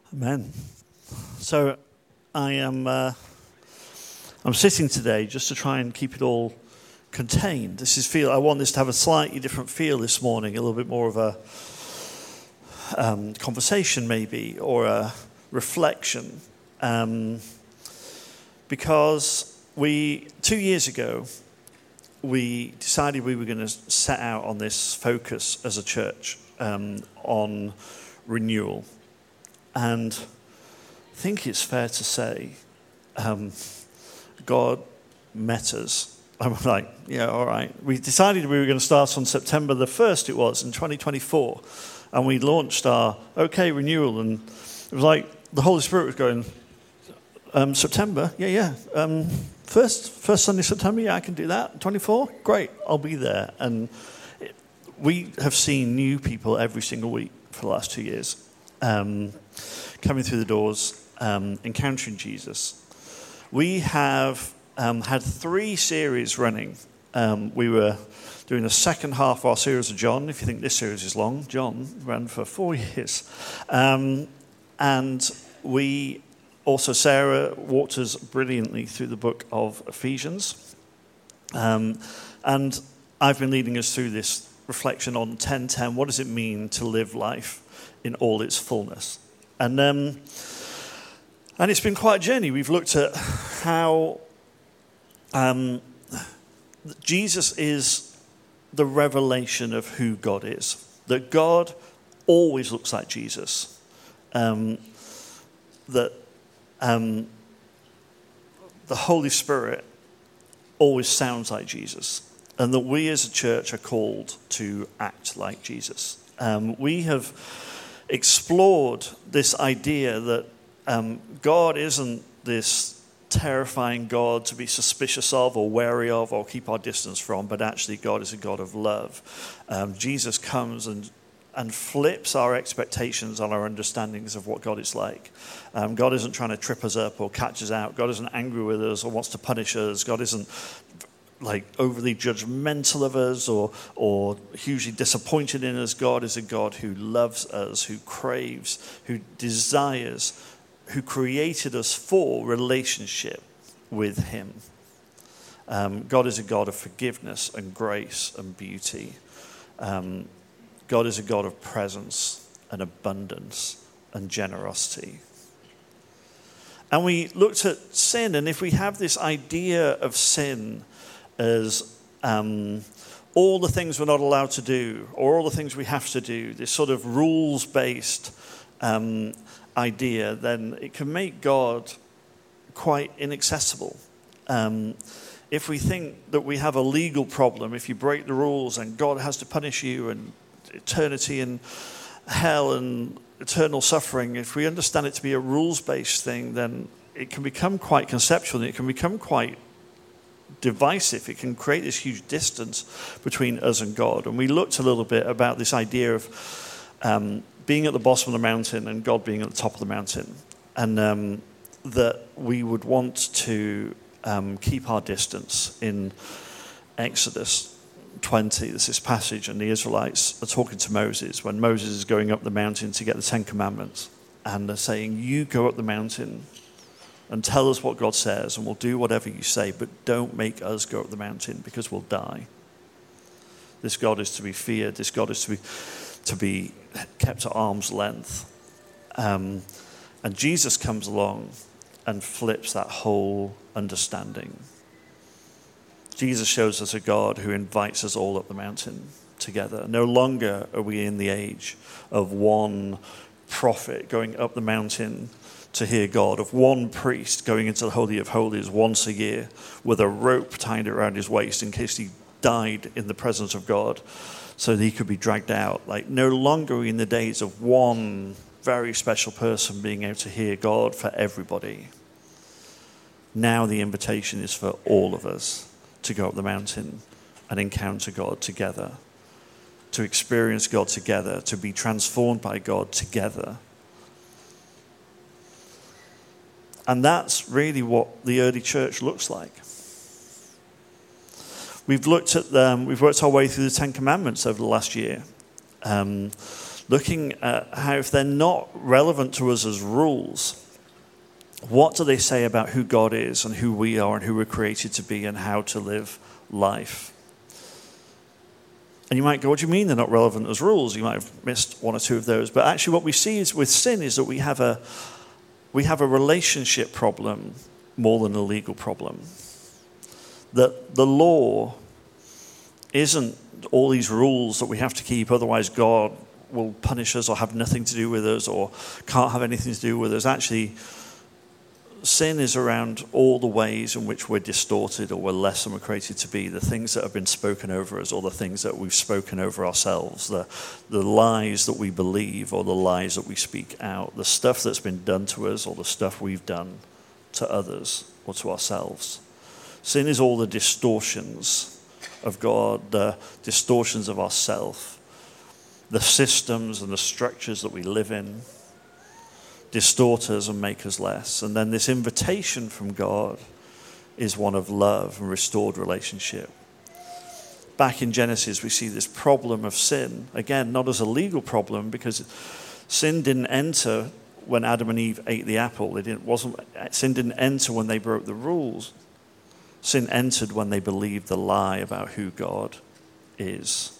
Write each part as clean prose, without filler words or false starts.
Amen. So I'm sitting today just to try and keep it all contained. I want this to have a slightly different feel this morning, a little bit more of a conversation maybe, or a reflection. Because 2 years ago, we decided we were going to set out on this focus as a church on renewal. And I think it's fair to say God met us. I'm like, yeah, all right. We decided we were going to start on September the 1st, it was, in 2024. And we launched our OK Renewal. And it was like the Holy Spirit was going, September? Yeah. First Sunday, September? Yeah, I can do that. 24? Great, I'll be there. And we have seen new people every single week for the last 2 years. Coming through the doors, encountering Jesus. We have had 3 series running. We were doing the second half of our series of John. If you think this series is long, John ran for 4 years. And we also, Sarah walked us brilliantly through the book of Ephesians. And I've been leading us through this reflection on 10:10. What does it mean to live life in all its fullness? And it's been quite a journey. We've looked at how Jesus is the revelation of who God is. That God always looks like Jesus. That the Holy Spirit always sounds like Jesus. And that we as a church are called to act like Jesus. We have explored this idea that God isn't this terrifying God to be suspicious of or wary of or keep our distance from, but actually God is a God of love. Jesus comes and flips our expectations on our understandings of what God is like. God isn't trying to trip us up or catch us out. God isn't angry with us or wants to punish us. God isn't like overly judgmental of us or hugely disappointed in us. God is a God who loves us, who craves, who desires, who created us for relationship with him. God is a God of forgiveness and grace and beauty. God is a God of presence and abundance and generosity. And we looked at sin, and if we have this idea of sin as all the things we're not allowed to do, or all the things we have to do, this sort of rules-based idea, then it can make God quite inaccessible. If we think that we have a legal problem, if you break the rules and God has to punish you and eternity and hell and eternal suffering, if we understand it to be a rules-based thing, then it can become quite conceptual, and it can become quite divisive. It can create this huge distance between us and God. And we looked a little bit about this idea of being at the bottom of the mountain and God being at the top of the mountain, and that we would want to keep our distance. In Exodus 20, there's this passage, and the Israelites are talking to Moses when Moses is going up the mountain to get the 10 Commandments, and they're saying, you go up the mountain and tell us what God says, and we'll do whatever you say, but don't make us go up the mountain because we'll die. This God is to be feared. This God is to be kept at arm's length. And Jesus comes along and flips that whole understanding. Jesus shows us a God who invites us all up the mountain together. No longer are we in the age of one prophet going up the mountain to hear God, of one priest going into the Holy of Holies once a year with a rope tied around his waist in case he died in the presence of God so that he could be dragged out. Like, no longer are we in the days of one very special person being able to hear God for everybody. Now the invitation is for all of us to go up the mountain and encounter God together, to experience God together, to be transformed by God together. And that's really what the early church looks like. We've worked our way through the 10 Commandments over the last year. looking at how if they're not relevant to us as rules, what do they say about who God is and who we are and who we're created to be and how to live life? And you might go, what do you mean they're not relevant as rules? You might have missed one or two of those. But actually what we see is with sin is that we have a relationship problem more than a legal problem. That the law isn't all these rules that we have to keep, otherwise God will punish us or have nothing to do with us or can't have anything to do with us. Actually, sin is around all the ways in which we're distorted or we're less than we're created to be, the things that have been spoken over us or the things that we've spoken over ourselves, the lies that we believe or the lies that we speak out, the stuff that's been done to us or the stuff we've done to others or to ourselves. Sin is all the distortions of God, the distortions of ourself, the systems and the structures that we live in, distort us and make us less. And then this invitation from God is one of love and restored relationship. Back in Genesis, we see this problem of sin. Again, not as a legal problem, because sin didn't enter when Adam and Eve ate the apple. Sin didn't enter when they broke the rules. Sin entered when they believed the lie about who God is.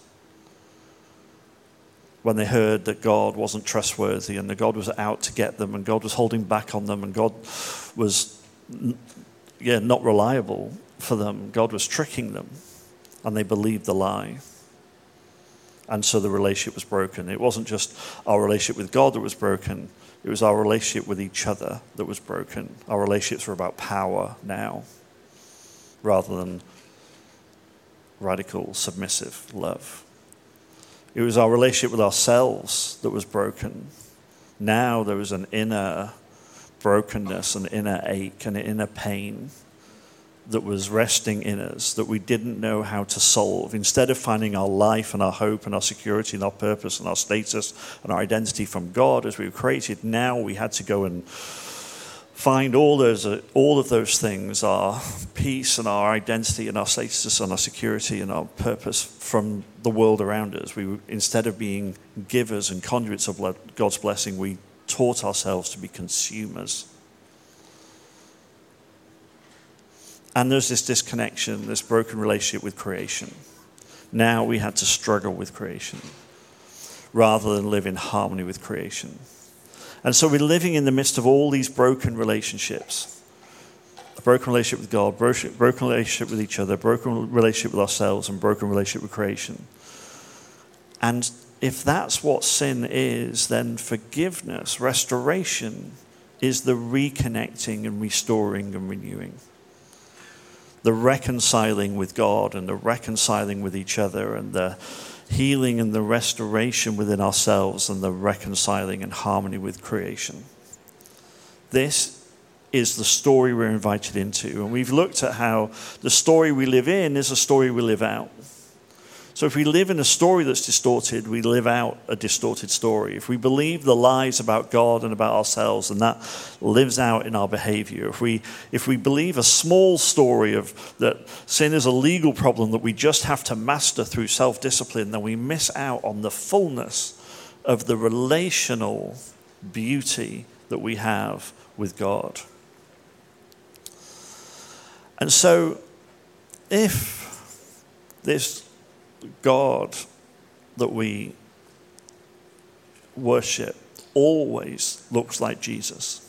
When they heard that God wasn't trustworthy and that God was out to get them and God was holding back on them and God was not reliable for them. God was tricking them and they believed the lie. And so the relationship was broken. It wasn't just our relationship with God that was broken. It was our relationship with each other that was broken. Our relationships were about power now rather than radical, submissive love. It was our relationship with ourselves that was broken. Now there was an inner brokenness, an inner ache, an inner pain that was resting in us that we didn't know how to solve. Instead of finding our life and our hope and our security and our purpose and our status and our identity from God as we were created, now we had to go and find all of those things, our peace and our identity and our status and our security and our purpose from the world around us. Instead of being givers and conduits of God's blessing, we taught ourselves to be consumers. And there's this disconnection, this broken relationship with creation. Now we had to struggle with creation rather than live in harmony with creation. And so we're living in the midst of all these broken relationships. A broken relationship with God, broken relationship with each other, broken relationship with ourselves, and broken relationship with creation. And if that's what sin is, then forgiveness, restoration, is the reconnecting and restoring and renewing. The reconciling with God and the reconciling with each other and the healing and the restoration within ourselves and the reconciling and harmony with creation. This is the story we're invited into. And we've looked at how the story we live in is a story we live out. So if we live in a story that's distorted, we live out a distorted story. If we believe the lies about God and about ourselves, then that lives out in our behavior. If we believe a small story of that sin is a legal problem that we just have to master through self-discipline, then we miss out on the fullness of the relational beauty that we have with God. And so if this God that we worship always looks like Jesus,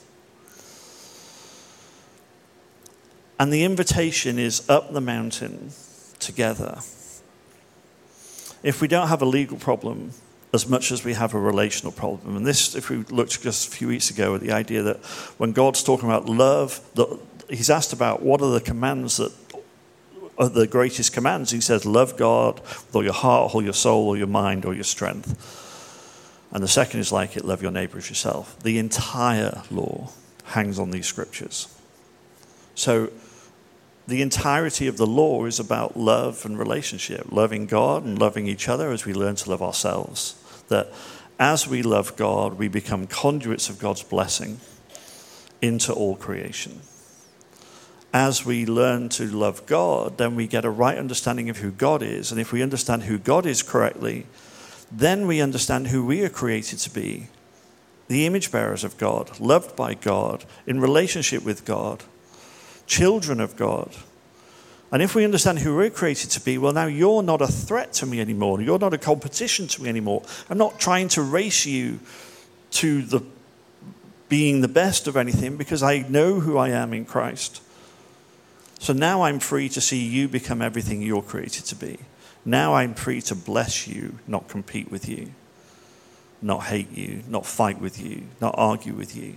and the invitation is up the mountain together, if we don't have a legal problem as much as we have a relational problem, and this, if we looked just a few weeks ago at the idea that when God's talking about love, that he's asked about what are the commands that are the greatest commands. He says, love God with all your heart, all your soul, all your mind, all your strength. And the second is like it, love your neighbor as yourself. The entire law hangs on these scriptures. So the entirety of the law is about love and relationship, loving God and loving each other as we learn to love ourselves. That as we love God, we become conduits of God's blessing into all creation. As we learn to love God, then we get a right understanding of who God is. And if we understand who God is correctly, then we understand who we are created to be. The image bearers of God, loved by God, in relationship with God, children of God. And if we understand who we're created to be, well, now you're not a threat to me anymore. You're not a competition to me anymore. I'm not trying to race you to being the best of anything because I know who I am in Christ. So now I'm free to see you become everything you're created to be. Now I'm free to bless you, not compete with you, not hate you, not fight with you, not argue with you.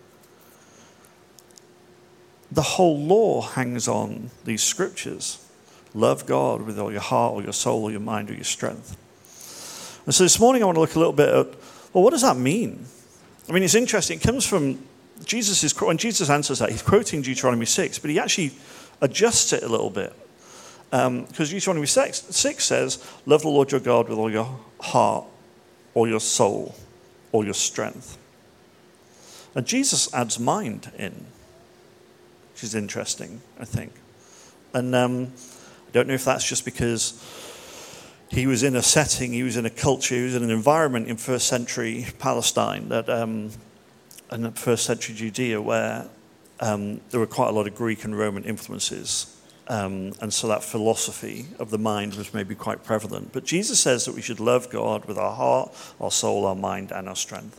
The whole law hangs on these scriptures. Love God with all your heart, or your soul, or your mind, or your strength. And so this morning I want to look a little bit at, well, what does that mean? I mean, it's interesting. It comes from when Jesus answers that, he's quoting Deuteronomy 6, but he actually adjusts it a little bit. Because Deuteronomy 6 says, love the Lord your God with all your heart, or your soul, or your strength. And Jesus adds mind in, which is interesting, I think. And I don't know if that's just because he was in a setting, he was in a culture, he was in an environment in first century Palestine, and first century Judea, where there were quite a lot of Greek and Roman influences. And so that philosophy of the mind was maybe quite prevalent. But Jesus says that we should love God with our heart, our soul, our mind, and our strength.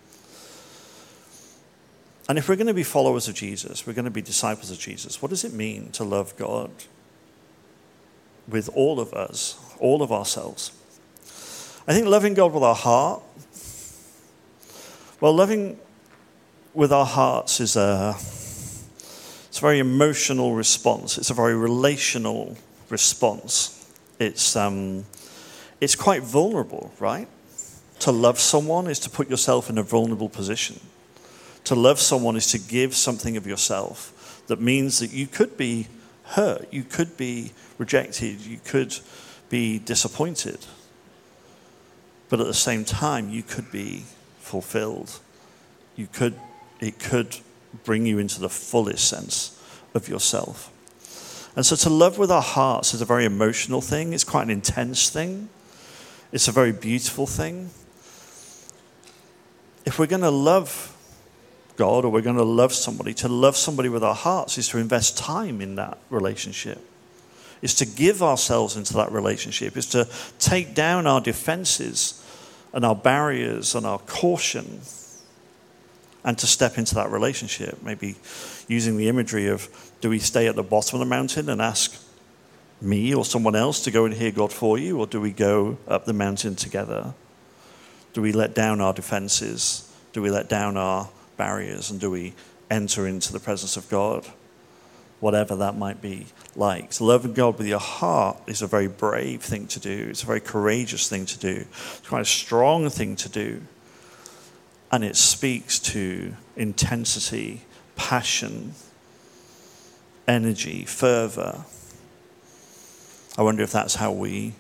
And if we're going to be followers of Jesus, we're going to be disciples of Jesus, what does it mean to love God with all of us, all of ourselves? I think loving God with our heart, well, loving with our hearts is it's a very emotional response. It's a very relational response. It's quite vulnerable, right? To love someone is to put yourself in a vulnerable position. To love someone is to give something of yourself that means that you could be hurt, you could be rejected, you could be disappointed. But at the same time, you could be fulfilled. It could bring you into the fullest sense of yourself. And so to love with our hearts is a very emotional thing. It's quite an intense thing. It's a very beautiful thing. If we're going to love God, or we're going to love somebody with our hearts is to invest time in that relationship. Is to give ourselves into that relationship. Is to take down our defenses and our barriers and our caution and to step into that relationship. Maybe using the imagery of, do we stay at the bottom of the mountain and ask me or someone else to go and hear God for you, or do we go up the mountain together? Do we let down our defenses? Do we let down our barriers, and do we enter into the presence of God? Whatever that might be like. So loving God with your heart is a very brave thing to do. It's a very courageous thing to do. It's quite a strong thing to do. And it speaks to intensity, passion, energy, fervor. I wonder if that's how we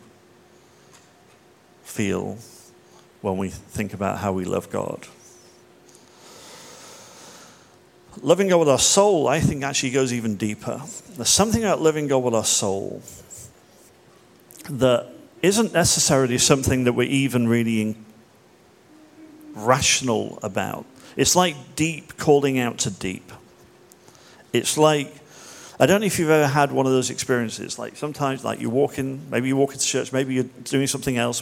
feel when we think about how we love God. Loving God with our soul, I think, actually goes even deeper. There's something about loving God with our soul that isn't necessarily something that we're even really rational about. It's like deep calling out to deep. It's like, I don't know if you've ever had one of those experiences, like sometimes like you walk in, maybe you walk into church, maybe you're doing something else,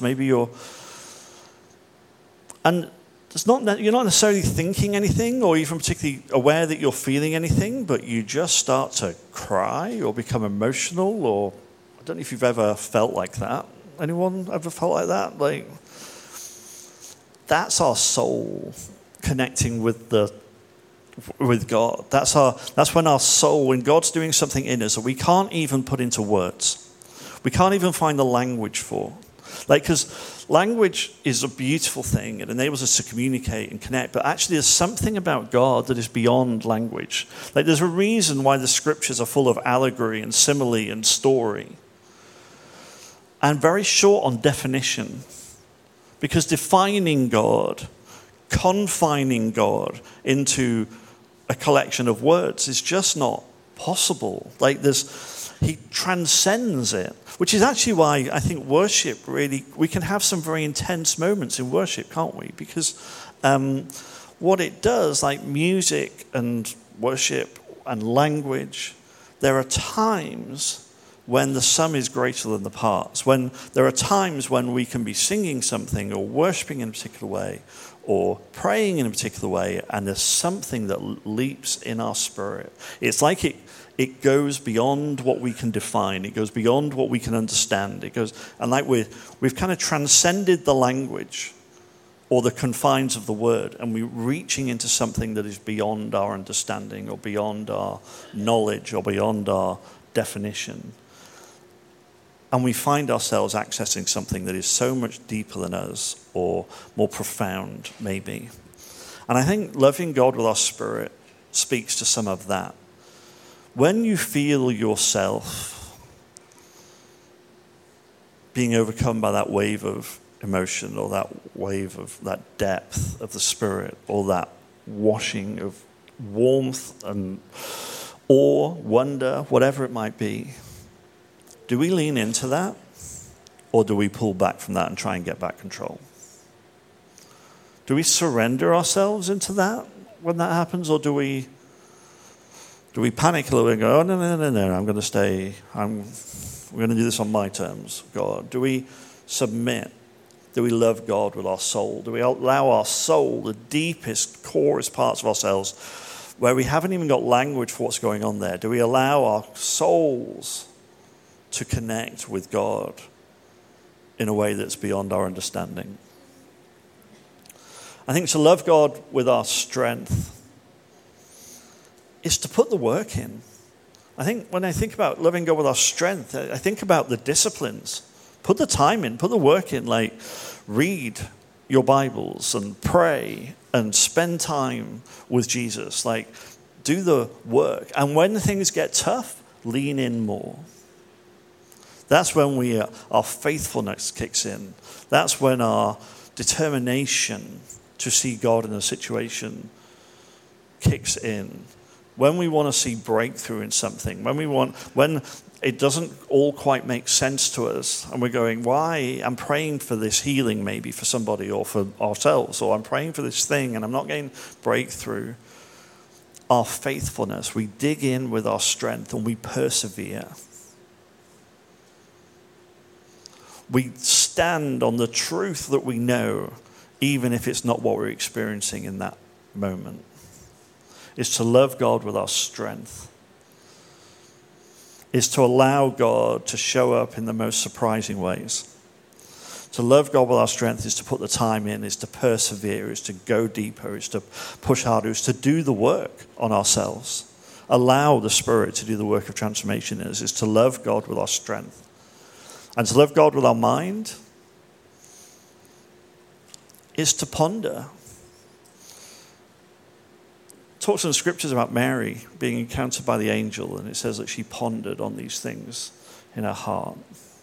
and you're not necessarily thinking anything or even particularly aware that you're feeling anything, but you just start to cry or become emotional, or I don't know if you've ever felt like that. Anyone ever felt like that? Like, that's our soul connecting with God. That's when our soul, when God's doing something in us that we can't even put into words. We can't even find the language for. Like, because language is a beautiful thing. It enables us to communicate and connect. But actually, there's something about God that is beyond language. Like, there's a reason why the scriptures are full of allegory and simile and story. And very short on definition. Because defining God, confining God into a collection of words is just not possible. Like, there's he transcends it, which is actually why I think worship really, we can have some very intense moments in worship, can't we? Because what it does, like music and worship and language, there are times when the sum is greater than the parts, when there are times when we can be singing something or worshiping in a particular way or praying in a particular way, and there's something that leaps in our spirit. It's like it goes beyond what we can define. It goes beyond what we can understand. It goes, and like we've kind of transcended the language or the confines of the word, and we're reaching into something that is beyond our understanding or beyond our knowledge or beyond our definition. And we find ourselves accessing something that is so much deeper than us, or more profound, maybe. And I think loving God with our spirit speaks to some of that. When you feel yourself being overcome by that wave of emotion, or that wave of that depth of the spirit, or that washing of warmth and awe, wonder, whatever it might be, do we lean into that, or do we pull back from that and try and get back control? Do we surrender ourselves into that when that happens, or do we panic a little bit and go, oh, no, I'm going to stay, we're going to do this on my terms, God? Do we submit? Do we love God with our soul? Do we allow our soul, the deepest, corest parts of ourselves, where we haven't even got language for what's going on there, do we allow our souls to connect with God in a way that's beyond our understanding? I think to love God with our strength is to put the work in. I think when I think about loving God with our strength, I think about the disciplines. Put the time in, put the work in, like read your Bibles and pray and spend time with Jesus. Like do the work. And when things get tough, lean in more. That's when our faithfulness kicks in. That's when our determination to see God in a situation kicks in. When we want to see breakthrough in something, when it doesn't all quite make sense to us, and we're going, why? I'm praying for this healing maybe for somebody or for ourselves, or I'm praying for this thing and I'm not getting breakthrough. Our faithfulness, we dig in with our strength and we persevere. We stand on the truth that we know, even if it's not what we're experiencing in that moment. It's to love God with our strength. It's to allow God to show up in the most surprising ways. To love God with our strength is to put the time in, is to persevere, is to go deeper, is to push harder, is to do the work on ourselves. Allow the Spirit to do the work of transformation in us. Is to love God with our strength. And to love God with our mind is to ponder. It talks in the scriptures about Mary being encountered by the angel, and it says that she pondered on these things in her heart.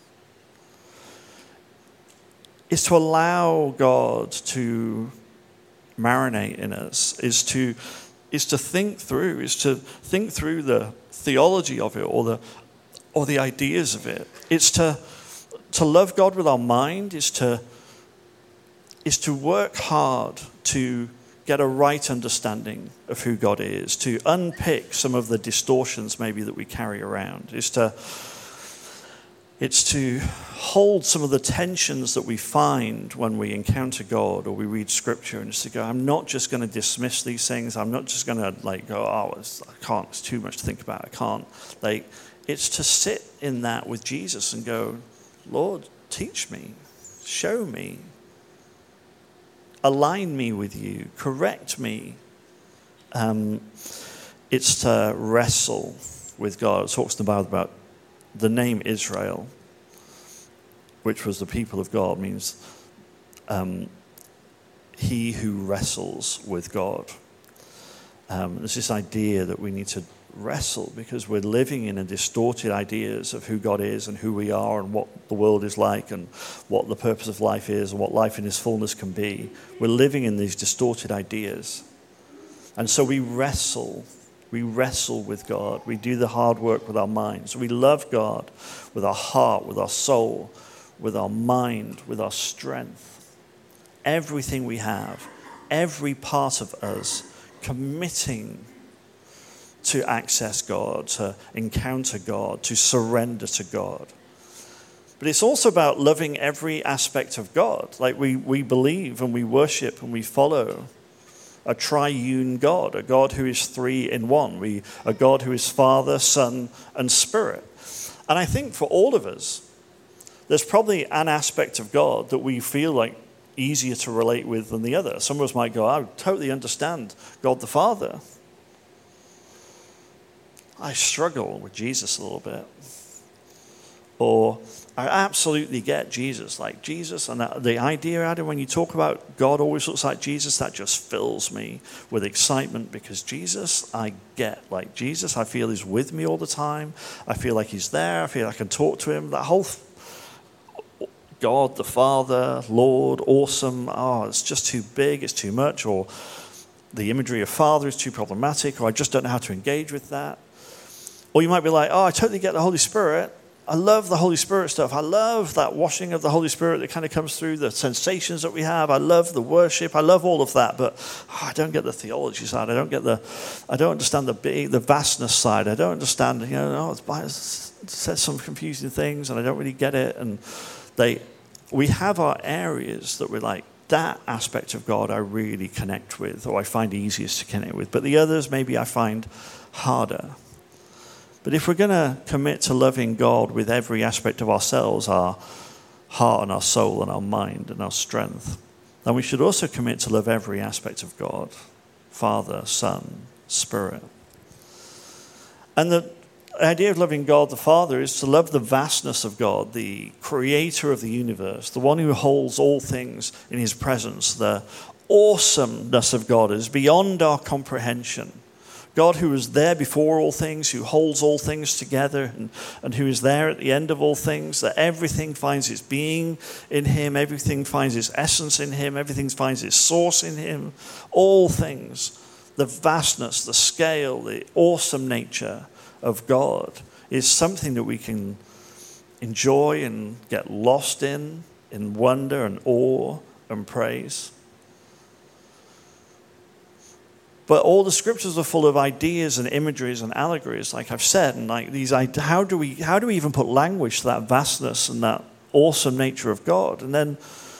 Is to allow God to marinate in us, is to think through the theology of it, or the ideas of it. It's to love God with our mind, is to work hard to get a right understanding of who God is, to unpick some of the distortions maybe that we carry around. It's to hold some of the tensions that we find when we encounter God or we read Scripture, and it's to go, I'm not just going to dismiss these things. I'm not just going to go, I can't, it's too much to think about. I can't. It's to sit in that with Jesus and go, Lord, teach me, show me, align me with you, correct me. It's to wrestle with God. It talks in the Bible about the name Israel, which was the people of God, means he who wrestles with God. There's this idea that we need to wrestle because we're living in a distorted ideas of who God is and who we are and what the world is like and what the purpose of life is and what life in its fullness can be. We're living in these distorted ideas. And so we wrestle We wrestle with God. We do the hard work with our minds. We love God with our heart, with our soul, with our mind, with our strength. Everything we have, every part of us committing to access God, to encounter God, to surrender to God. But it's also about loving every aspect of God. Like we believe and we worship and we follow a triune God, a God who is three in one, a God who is Father, Son, and Spirit. And I think for all of us, there's probably an aspect of God that we feel like easier to relate with than the other. Some of us might go, I totally understand God the Father. I struggle with Jesus a little bit. Or I absolutely get Jesus, like Jesus, and the idea, Adam, when you talk about God always looks like Jesus, that just fills me with excitement because Jesus, I get. Like Jesus, I feel he's with me all the time. I feel like he's there. I feel I can talk to him. That whole God, the Father, Lord, awesome. Oh, it's just too big. It's too much. Or the imagery of Father is too problematic. Or I just don't know how to engage with that. Or you might be like, oh, I totally get the Holy Spirit. I love the Holy Spirit stuff. I love that washing of the Holy Spirit that kind of comes through, the sensations that we have. I love the worship. I love all of that, but I don't get the theology side. I don't understand the vastness side. I don't understand, it says some confusing things and I don't really get it. And we have our areas that we're like, that aspect of God I really connect with, or I find easiest to connect with. But the others maybe I find harder. But if we're going to commit to loving God with every aspect of ourselves, our heart and our soul and our mind and our strength, then we should also commit to love every aspect of God, Father, Son, Spirit. And the idea of loving God the Father is to love the vastness of God, the creator of the universe, the one who holds all things in his presence. The awesomeness of God is beyond our comprehension. God who is there before all things, who holds all things together, and who is there at the end of all things, that everything finds its being in him, everything finds its essence in him, everything finds its source in him. All things, the vastness, the scale, the awesome nature of God is something that we can enjoy and get lost in wonder and awe and praise. But all the scriptures are full of ideas and imageries and allegories, like I've said, and like these. How do we even put language to that vastness and that awesome nature of God? And then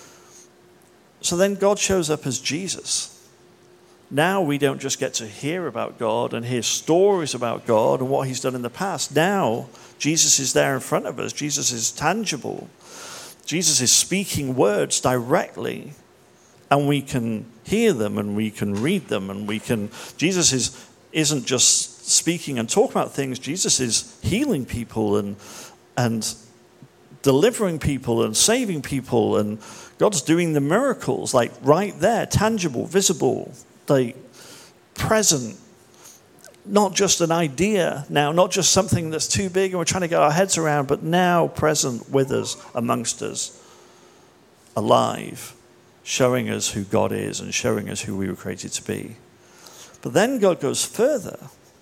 God shows up as Jesus. Now we don't just get to hear about God and hear stories about God and what he's done in the past. Now Jesus is there in front of us. Jesus is tangible. Jesus is speaking words directly. And we can hear them and we can read them and Jesus isn't just speaking and talking about things. Jesus is healing people and delivering people and saving people, and God's doing the miracles like right there, tangible, visible, like present. Not just an idea now, not just something that's too big and we're trying to get our heads around, but now present with us, amongst us, alive. Showing us who God is and showing us who we were created to be. But then God goes further.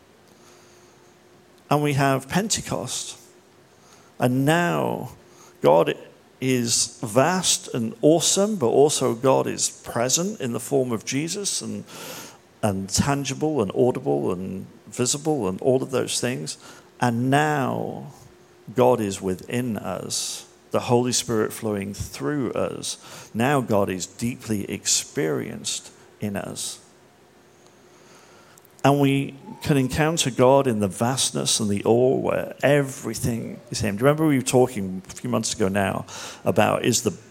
And we have Pentecost. And now God is vast and awesome, but also God is present in the form of Jesus and tangible and audible and visible and all of those things. And now God is within us. The Holy Spirit flowing through us. Now God is deeply experienced in us. And we can encounter God in the vastness and the awe where everything is him. Do you remember we were talking a few months ago now about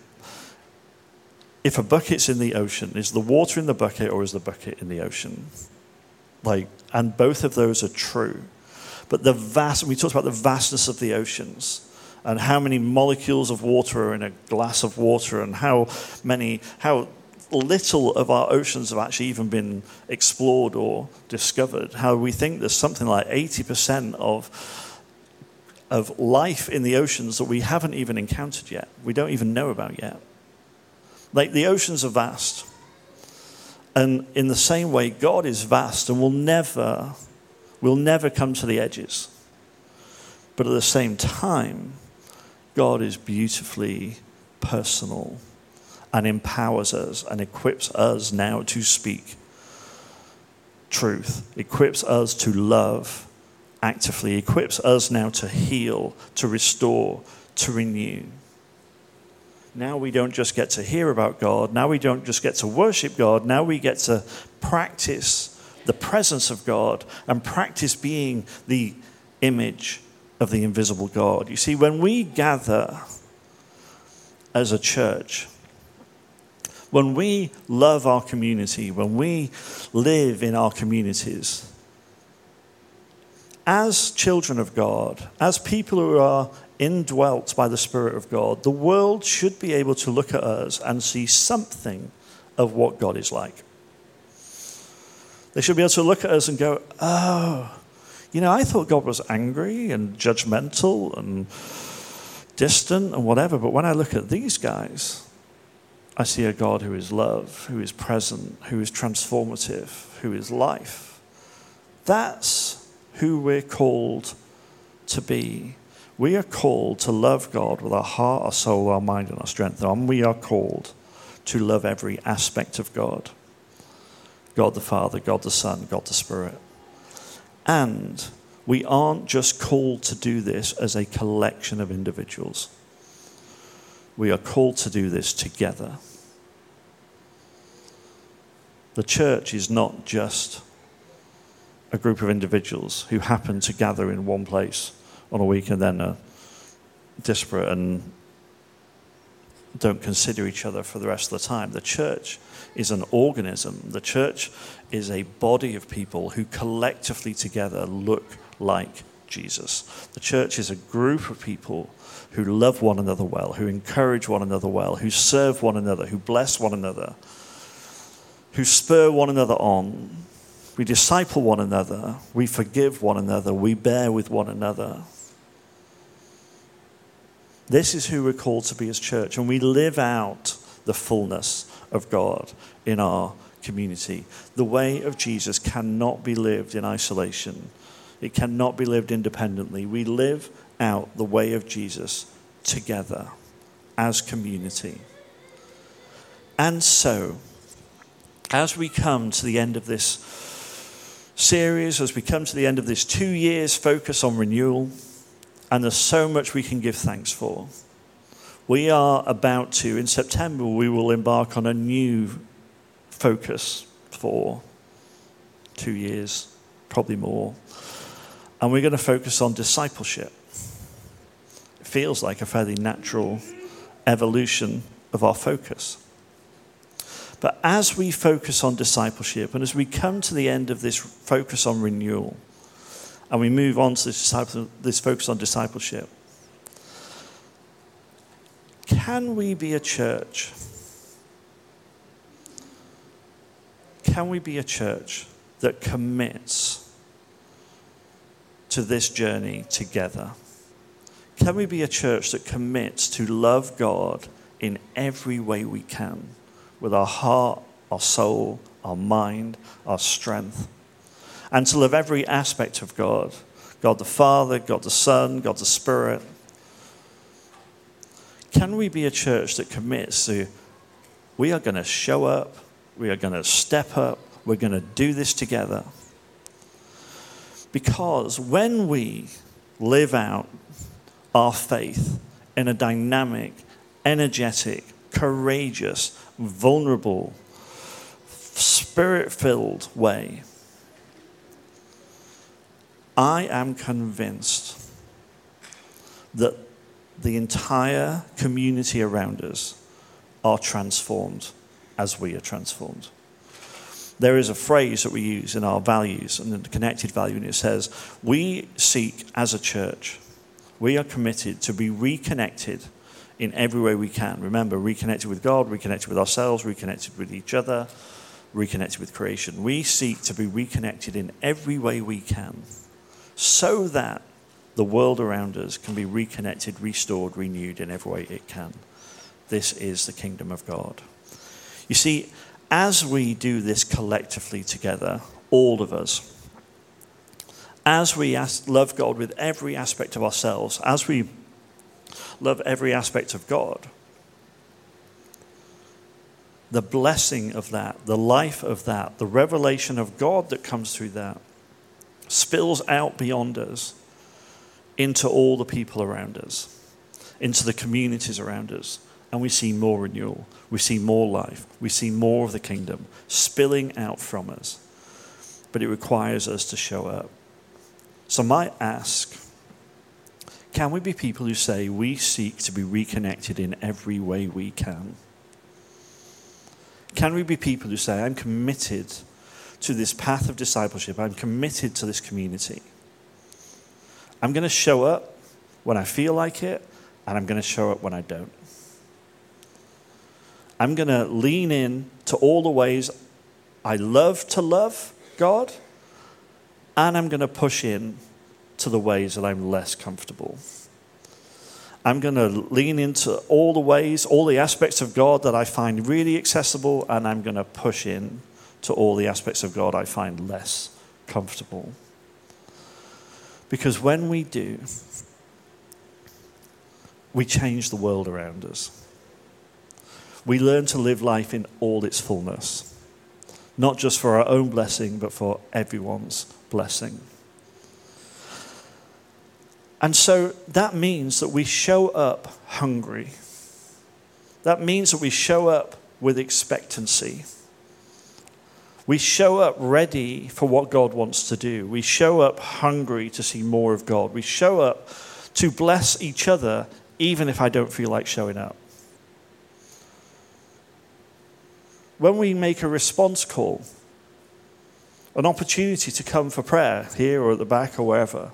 if a bucket's in the ocean, is the water in the bucket or is the bucket in the ocean? And both of those are true. But we talked about the vastness of the oceans. And how many molecules of water are in a glass of water, and how little of our oceans have actually even been explored or discovered. How we think there's something like 80% of life in the oceans that we haven't even encountered yet. We don't even know about yet. Like the oceans are vast. And in the same way, God is vast and will never We'll never come to the edges. But at the same time, God is beautifully personal and empowers us and equips us now to speak truth, equips us to love actively, equips us now to heal, to restore, to renew. Now we don't just get to hear about God. Now we don't just get to worship God. Now we get to practice the presence of God and practice being the image of the invisible God. You see, when we gather as a church, when we love our community, when we live in our communities, as children of God, as people who are indwelt by the Spirit of God, the world should be able to look at us and see something of what God is like. They should be able to look at us and go, oh, I thought God was angry and judgmental and distant and whatever, but when I look at these guys, I see a God who is love, who is present, who is transformative, who is life. That's who we're called to be. We are called to love God with our heart, our soul, our mind, and our strength. And we are called to love every aspect of God. God the Father, God the Son, God the Spirit. And we aren't just called to do this as a collection of individuals. We are called to do this together. The church is not just a group of individuals who happen to gather in one place on a week and then are disparate and don't consider each other for the rest of the time. The church is an organism. The church is a body of people who collectively together look like Jesus. The church is a group of people who love one another well, who encourage one another well, who serve one another, who bless one another, who spur one another on. We disciple one another, we forgive one another, we bear with one another. This is who we're called to be as church, and we live out the fullness of God in our community. The way of Jesus cannot be lived in isolation. It cannot be lived independently. We live out the way of Jesus together as community. And so, as we come to the end of this series, as we come to the end of this 2 years focus on renewal, and there's so much we can give thanks for, we are about to, in September, we will embark on a new focus for 2 years, probably more. And we're going to focus on discipleship. It feels like a fairly natural evolution of our focus. But as we focus on discipleship, and as we come to the end of this focus on renewal, and we move on to this focus on discipleship, can we be a church? Can we be a church that commits to this journey together? Can we be a church that commits to love God in every way we can, with our heart, our soul, our mind, our strength, and to love every aspect of God, God the Father, God the Son, God the Spirit? Can we be a church that commits to, we are going to show up, we are going to step up, we're going to do this together? Because when we live out our faith in a dynamic, energetic, courageous, vulnerable, spirit-filled way, I am convinced that the entire community around us are transformed as we are transformed. There is a phrase that we use in our values, and the connected value, and it says, we seek as a church, we are committed to be reconnected in every way we can. Remember, reconnected with God, reconnected with ourselves, reconnected with each other, reconnected with creation. We seek to be reconnected in every way we can, so that the world around us can be reconnected, restored, renewed in every way it can. This is the kingdom of God. You see, as we do this collectively together, all of us, as we love God with every aspect of ourselves, as we love every aspect of God, the blessing of that, the life of that, the revelation of God that comes through that spills out beyond us into all the people around us, into the communities around us. And we see more renewal, we see more life, we see more of the kingdom spilling out from us. But it requires us to show up. So my ask, can we be people who say we seek to be reconnected in every way we can? Can we be people who say, I'm committed to this path of discipleship, I'm committed to this community. I'm going to show up when I feel like it, and I'm going to show up when I don't. I'm going to lean in to all the ways I love to love God, and I'm going to push in to the ways that I'm less comfortable. I'm going to lean into all the ways, all the aspects of God that I find really accessible, and I'm going to push in to all the aspects of God I find less comfortable. Because when we do, we change the world around us. We learn to live life in all its fullness, not just for our own blessing, but for everyone's blessing. And so that means that we show up hungry. That means that we show up with expectancy. We show up ready for what God wants to do. We show up hungry to see more of God. We show up to bless each other, even if I don't feel like showing up. When we make a response call, an opportunity to come for prayer, here or at the back or wherever,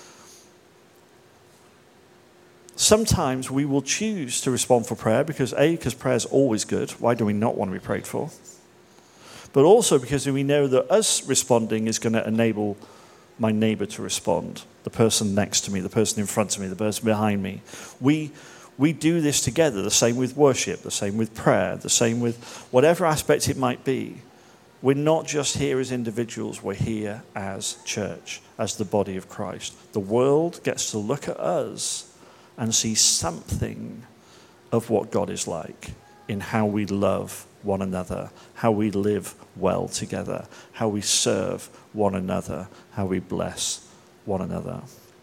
sometimes we will choose to respond for prayer because prayer is always good. Why do we not want to be prayed for? But also because we know that us responding is going to enable my neighbor to respond, the person next to me, the person in front of me, the person behind me. We do this together, the same with worship, the same with prayer, the same with whatever aspect it might be. We're not just here as individuals, we're here as church, as the body of Christ. The world gets to look at us and see something of what God is like in how we love one another, how we live well together, how we serve one another, how we bless one another.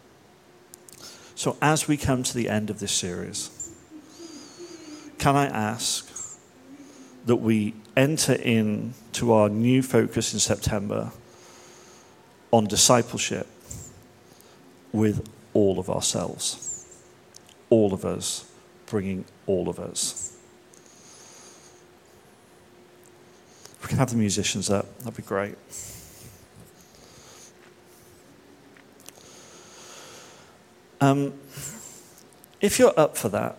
So as we come to the end of this series, can I ask that we enter into our new focus in September on discipleship with all of ourselves, all of us, bringing all of us. If we can have the musicians up, that'd be great. If you're up for that,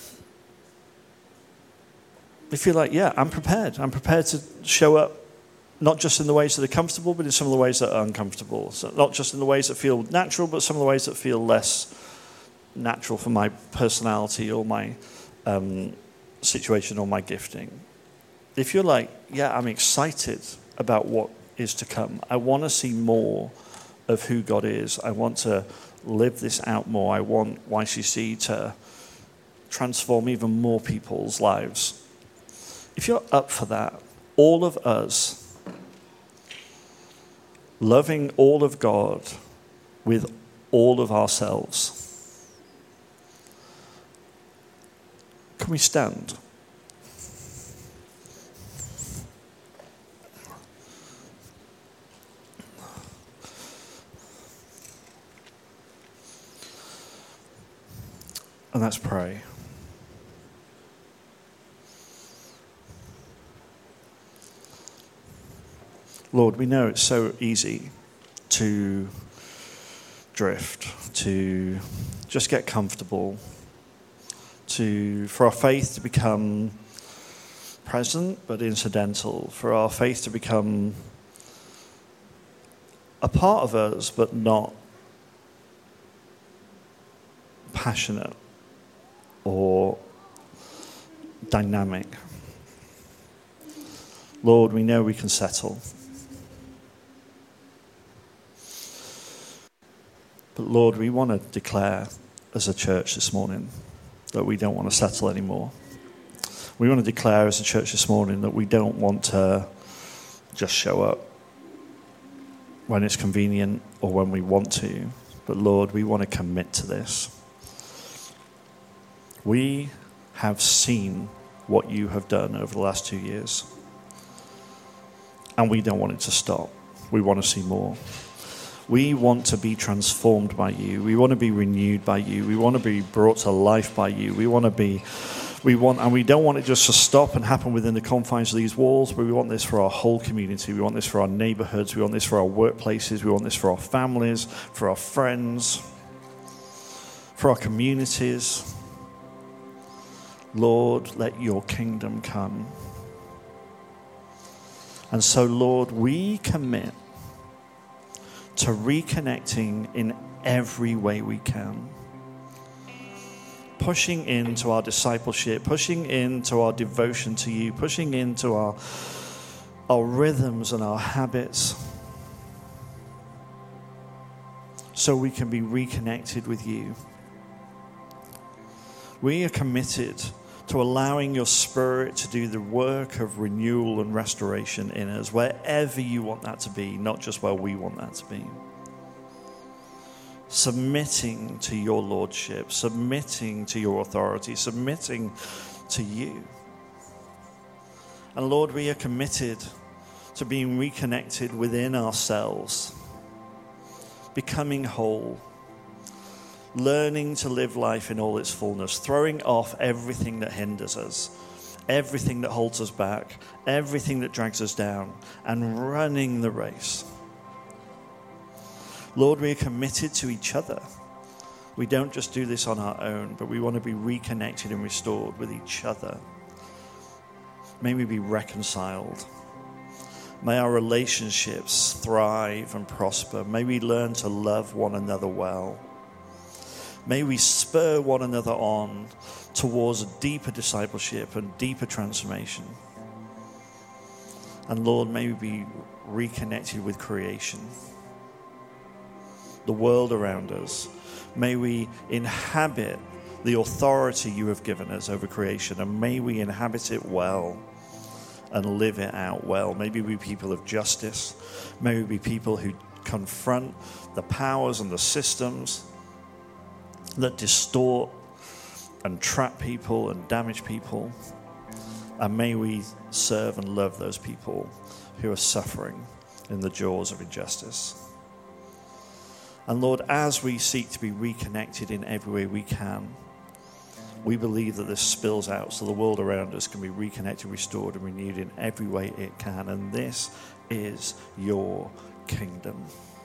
if you're like, yeah, I'm prepared to show up, not just in the ways that are comfortable, but in some of the ways that are uncomfortable. So not just in the ways that feel natural, but some of the ways that feel less natural for my personality or my situation or my gifting. If you're like, yeah, I'm excited about what is to come. I want to see more of who God is. I want to live this out more. I want YCC to transform even more people's lives. If you're up for that, all of us loving all of God with all of ourselves, can we stand? And let's pray. Lord, we know it's so easy to drift, to just get comfortable, for our faith to become present but incidental, for our faith to become a part of us but not passionate or dynamic. Lord, we know we can settle. But Lord, we want to declare as a church this morning that we don't want to settle anymore. We want to declare as a church this morning that we don't want to just show up when it's convenient or when we want to. But Lord, we want to commit to this. We have seen what you have done over the last 2 years. And we don't want it to stop. We want to see more. We want to be transformed by you. We want to be renewed by you. We want to be brought to life by you. And we don't want it just to stop and happen within the confines of these walls, but we want this for our whole community. We want this for our neighborhoods. We want this for our workplaces. We want this for our families, for our friends, for our communities. Lord, let your kingdom come. And so, Lord, we commit to reconnecting in every way we can. Pushing into our discipleship, pushing into our devotion to you, pushing into our rhythms and our habits so we can be reconnected with you. We are committed to allowing your Spirit to do the work of renewal and restoration in us, wherever you want that to be, not just where we want that to be. Submitting to your lordship, submitting to your authority, submitting to you. And Lord, we are committed to being reconnected within ourselves, becoming whole, learning to live life in all its fullness, throwing off everything that hinders us, everything that holds us back, everything that drags us down, and running the race. Lord, we are committed to each other. We don't just do this on our own, but we want to be reconnected and restored with each other. May we be reconciled. May our relationships thrive and prosper. May we learn to love one another well. May we spur one another on towards a deeper discipleship and deeper transformation. And Lord, may we be reconnected with creation, the world around us. May we inhabit the authority you have given us over creation, and may we inhabit it well and live it out well. May we be people of justice. May we be people who confront the powers and the systems that distort and trap people and damage people. And may we serve and love those people who are suffering in the jaws of injustice. And Lord, as we seek to be reconnected in every way we can, we believe that this spills out so the world around us can be reconnected, restored, and renewed in every way it can. And this is your kingdom.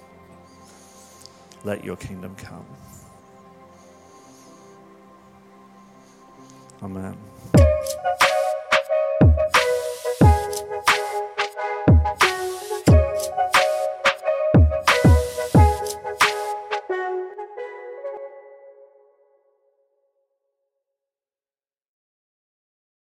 Let your kingdom come. Amen.